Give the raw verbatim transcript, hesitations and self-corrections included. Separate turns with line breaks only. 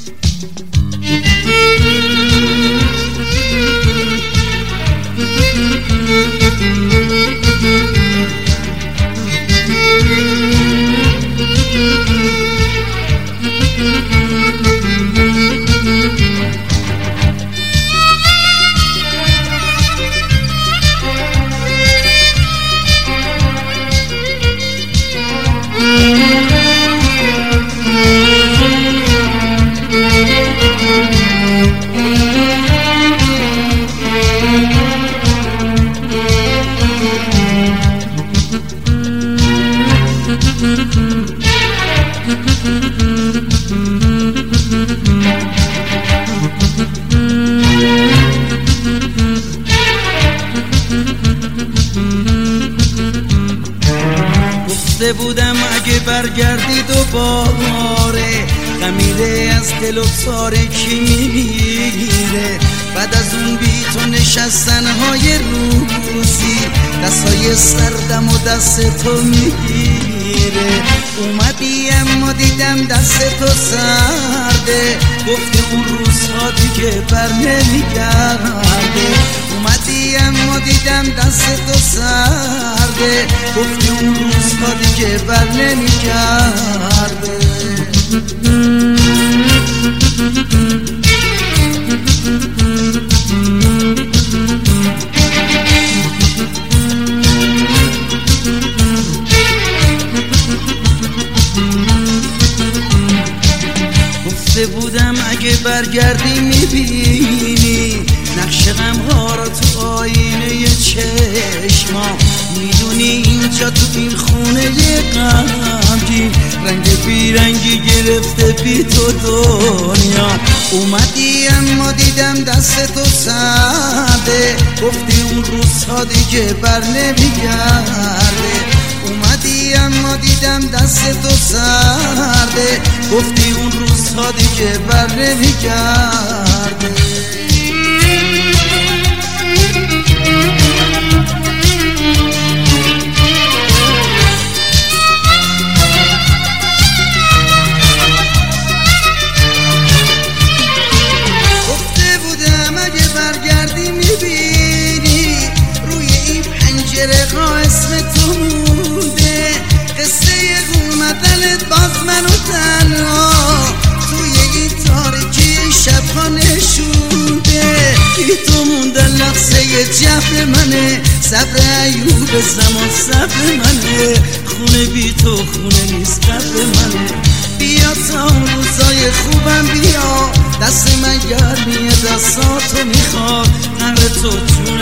گفته بودم اگه برگردی دوباره خمیره از دل و تاره کی میمیره. بعد از اون بی تو نشستنهای روزی دستای سردم و دست تو میگیره. اومدی اما دیدم دست تو سرده، گفتی اون روزها دیگه بر نمیگرده. اومدی اما دیدم دست تو سرده، گفتی اون روزها دیگه بر نمیگرده. گفته بودم اگه برگردی میبینی نقش غمها را تو آینه چشما. میدونی اینجا تو این خونه غمگین رنگ بیرنگی گرفته بی تو دنیا. اومدی اما دیدم دست تو سرده، گفتی اون روزها دیگه بر نمیگرده. اومدی اما دیدم دست تو سرده، گفتی اون روزها دیگه بر نمیگرده. گفته بودم اگه برگردی میبینی روی این پنجره ها اسم تو مونده. قصه اومدنت باز منو تنها توی این تاریکی شبها نشونده. بی تو موندن لحظه جفت منه، صبر ایوب زمان صبر منه. خونه بی تو خونه نیست قبر منه. بیا تا اون روزای خوبم بیا، دست من گرمیه دستاتو میخواد. قبر تو جون